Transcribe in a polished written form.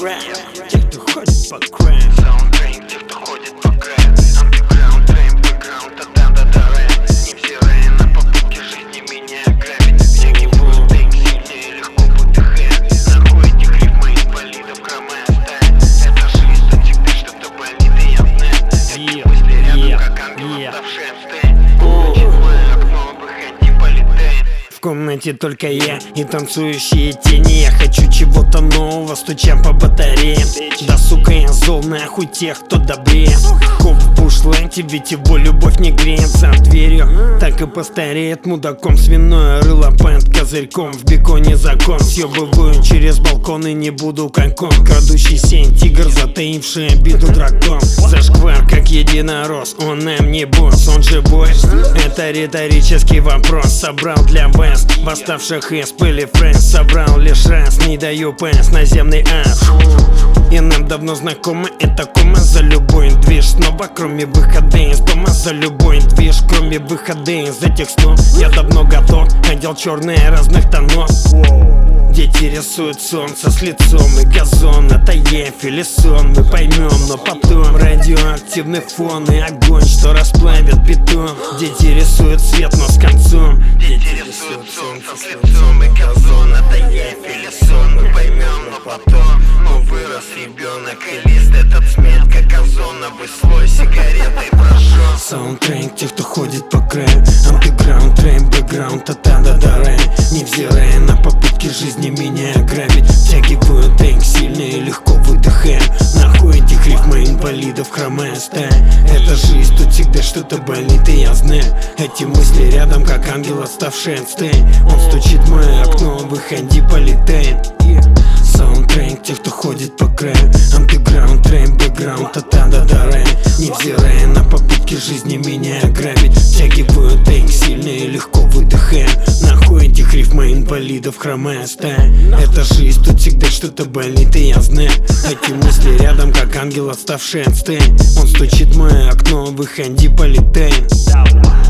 крэп, те, кто ходит по крэп. Саундтрейн, те, кто ходит по крэп. Андеграунд, трэп, бэкграунд, та-та-да-да рэп. Невзирая на попытки жизни меня грабить. Все гибают тейк, сильнее легко выдыхает. Находит их рифмы инвалидов, хромая стая. Это жизнь, тут всегда что-то болит, и я знаю. Эти мысли рядом, как ангел, оставший отстань. Ночит мое окно, выходи, полетай. В комнате только я и танцующие тени. Я хочу чего-то нового, стучам по батареям. Да сука, я зол, нахуй тех, кто добрее. Коп в бушленте, ведь его любовь не греет за дверью. Так и постареет мудаком свиное рыло под козырьком. В беконе закон, съебываю через балкон и не буду коньком. Крадущийся тигр, затаивший обиду дракон. Зашквар, как единорос, он нам не босс, он же бой. Это риторический вопрос, собрал для вас восставших из пыли фрейс. Собрал лишь раз, не даю пэс, наземный ад. И нам давно знакомо это кома за любой движ. Снова кроме выхода из дома, за любой движ. Кроме выхода из этих снов, я давно готов. Одел черные разных тонов. Дети рисуют солнце с лицом и газон. Это еф или сон, мы поймем, но потом. Радиоактивный фон и огонь, что расплавит бетон. Дети рисуют свет, но с концом. Дети рисуют солнце с лицом и газон. Это еф или сон, мы поймем, но потом. Но вырос ребенок и лист этот смет, как озоновый слой сигаретой прожжен. Саундтрейн, те, кто ходит по краю. Андеграунд, трэп, бэкграунд, та-та-да-да рэп. Невзирая на попытки жизни меня ограбить. Втягиваю тейк, сильно и легко выдыхаю. Нахуй этих рифмы инвалидов, хромая стая. Это жизнь, тут всегда что-то болит, и я знаю. Эти мысли рядом, как ангел, отставший от стаи. Он стучит в мое окно, выходи, полетаем. Саундтрейн, те, кто ходит по краю. Андеграунд, трэп, бэкграунд, та-та-да-да рэп. Невзирая на попытки жизни меня ограбить. Втягиваю тейк, сильно и легко выдыхаю. Нахуй этих рифмы инвалидов, хромая стая. Это жизнь, тут всегда что-то болит, и я знаю. Эти мысли рядом, как ангел, отставший от стаи. Он стучит в мое окно, выходи, полетаем.